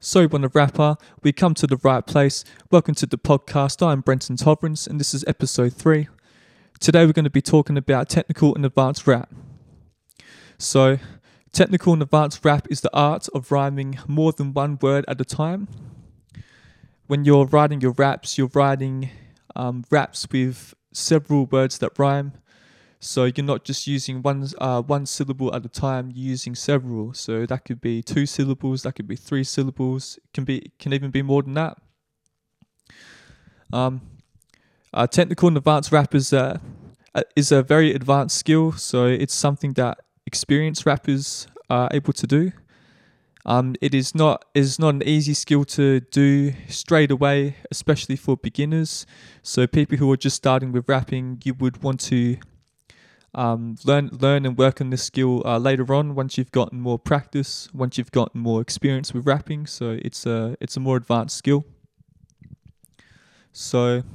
So, when a rapper, we come to the right place. Welcome to the podcast. I'm Brenton Tovrins, and this is episode 3. Today, we're going to be talking about technical and advanced rap. So, technical and advanced rap is the art of rhyming more than one word at a time. When you're writing your raps, you're writing raps with several words that rhyme. So you're not just using one syllable at a time, you're using several. So that could be 2 syllables, that could be 3 syllables, it can even be more than that. Technical and advanced rap is a very advanced skill, so it's something that experienced rappers are able to do. It is not an easy skill to do straight away, especially for beginners. So people who are just starting with rapping, you would want to learn and work on this skill later on, once you've gotten more practice, once you've gotten more experience with rapping. So it's a more advanced skill. So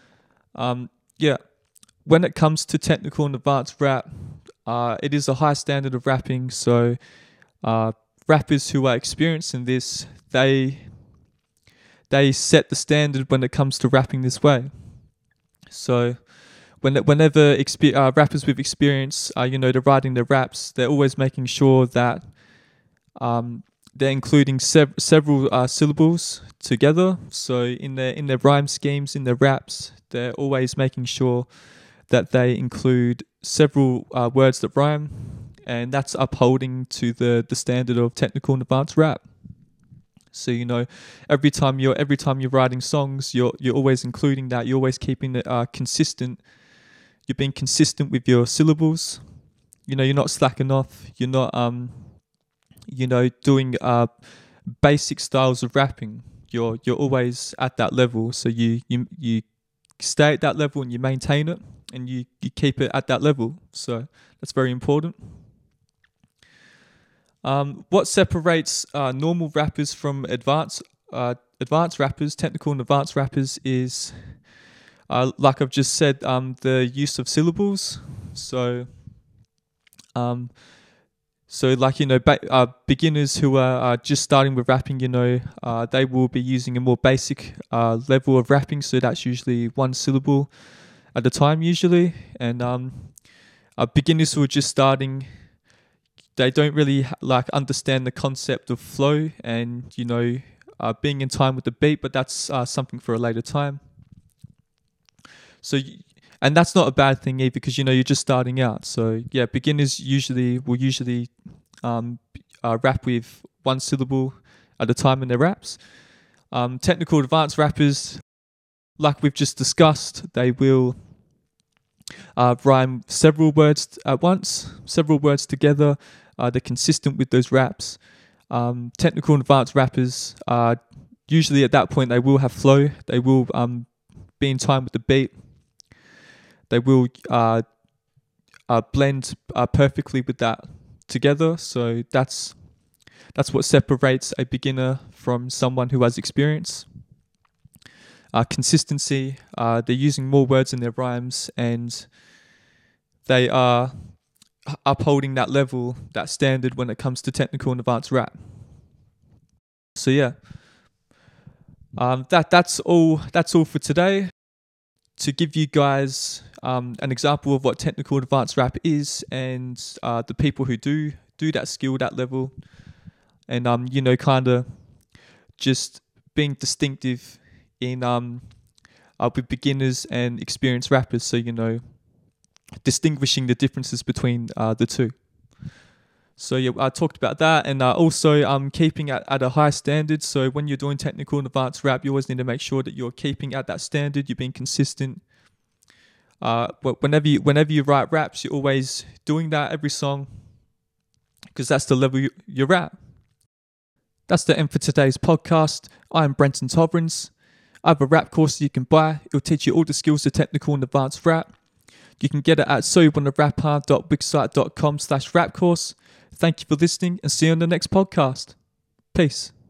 when it comes to technical and advanced rap, it is a high standard of rapping. So rappers who are experienced in this, they set the standard when it comes to rapping this way. So whenever rappers with experience, they're writing their raps, they're always making sure that they're including several syllables together. So in their rhyme schemes, in their raps, they're always making sure that they include several words that rhyme, and that's upholding to the standard of technical and advanced rap. So every time you're writing songs, you're always including that. You're always keeping it consistent. You're being consistent with your syllables. You're not slacking off. You're not doing basic styles of rapping. You're always at that level. So you stay at that level and you maintain it, and you keep it at that level. So that's very important. What separates normal rappers from advanced rappers, technical and advanced rappers, is like I've just said, the use of syllables. So beginners who are just starting with rapping, they will be using a more basic level of rapping. So that's usually 1 syllable at a time, usually. And beginners who are just starting, they don't really understand the concept of flow and being in time with the beat, but that's something for a later time. So, and that's not a bad thing either, because you're just starting out. So yeah, beginners will usually rap with 1 syllable at a time in their raps. Technical advanced rappers, like we've just discussed, they will rhyme several words at once, several words together. They're consistent with those raps. Technical and advanced rappers, usually at that point, they will have flow. They will be in time with the beat. They will blend perfectly with that together. So that's what separates a beginner from someone who has experience. Consistency. They're using more words in their rhymes, and they are upholding that level, that standard when it comes to technical and advanced rap. So yeah, that's all for today. To give you guys an example of what technical and advanced rap is, and the people who do that skill, that level, and kind of just being distinctive in with beginners and experienced rappers. So distinguishing the differences between the two. So yeah, I talked about that, and also keeping at a high standard. So when you're doing technical and advanced rap, you always need to make sure that you're keeping at that standard. You're being consistent. Whenever you write raps, you're always doing that every song, because that's the level you're at. That's the end for today's podcast. I'm Brenton Tovrins. I have a rap course that you can buy. It'll teach you all the skills of technical and advanced rap. You can get it at soyouwannarapper.wixsite.com/rap course. Thank you for listening, and see you on the next podcast. Peace.